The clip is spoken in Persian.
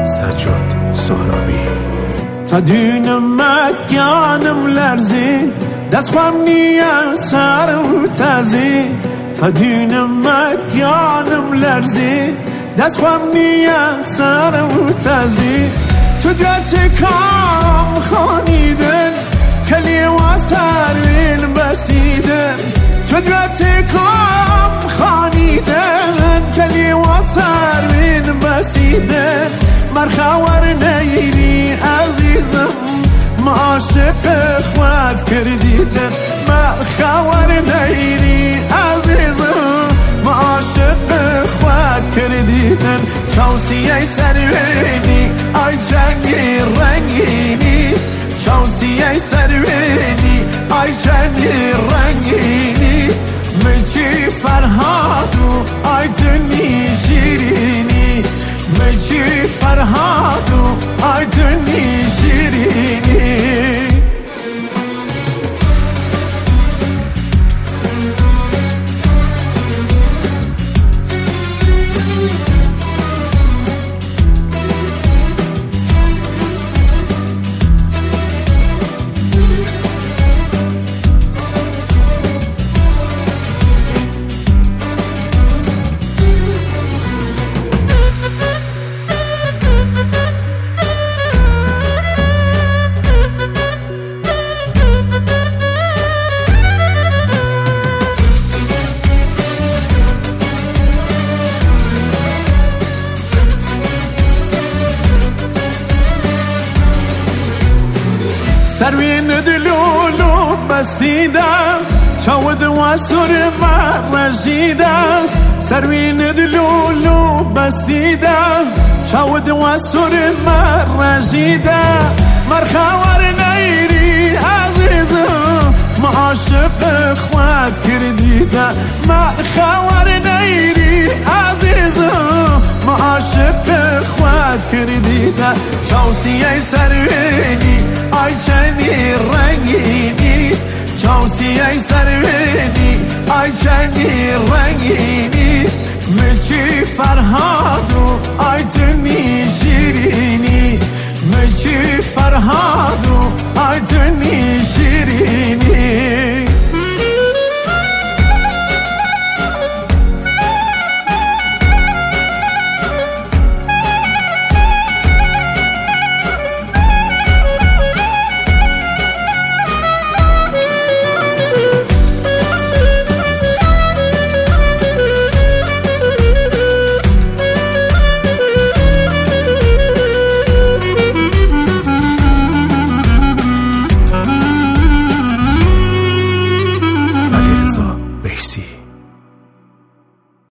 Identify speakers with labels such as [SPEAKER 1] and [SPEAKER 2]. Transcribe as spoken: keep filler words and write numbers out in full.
[SPEAKER 1] سجاد سهرابی.
[SPEAKER 2] تا دونمت گانم لرزی دست خوام نیا سرم تازی. تا دونمت گانم لرزی دست خوام نیا سرم تازی. تو دوت کام خانیدن کلی و سروین بسیدن. تو دوت کام خانیدن کلی و سروین بسیدن. مرخور نیری عزیزم ما عاشق خواد کردیدن. مرخور نیری عزیزم ما عاشق خواد کردیدن. چوسیه سروینی آی جنگی رنگینی. چوسیه سروینی آی جنگی رنگینی. مجی فرهادو آی دنی شیرینی. مجی فرهادو آی دنی شیرینی. سروین دلولو بستیدم چاود و سر مرجیدم. سروین دلولو بستیدم چاود و سر مرجیدم. مرخور نیری عزیزم ما عاشق خواد کردیدم. مرخور نیری عزیزم ما عاشق خواد کردیدم. چوسیه سروینی آی جنی رنگینی. چوسیه سروینی آی جنی رنگینی. مجی فرهادو آی دنی